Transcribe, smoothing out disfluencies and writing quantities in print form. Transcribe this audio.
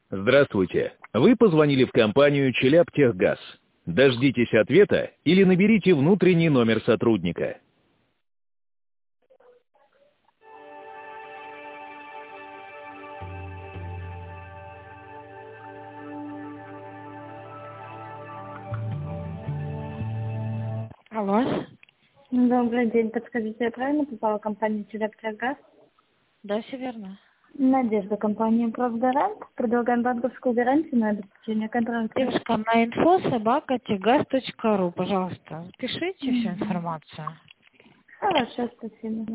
Здравствуйте. Вы позвонили в компанию «Челябтехгаз». Дождитесь ответа или наберите внутренний номер сотрудника. Алло. Добрый день. Подскажите, я правильно попала в компанию «Челябтехгаз»? Да, все верно. Надежда, компания «Правгарант». Предлагаем банковскую гарантию на обеспечение контракта. Девушка, на info@tegaz.ru, пожалуйста, пишите всю Мгм. информацию. Хорошо, спасибо.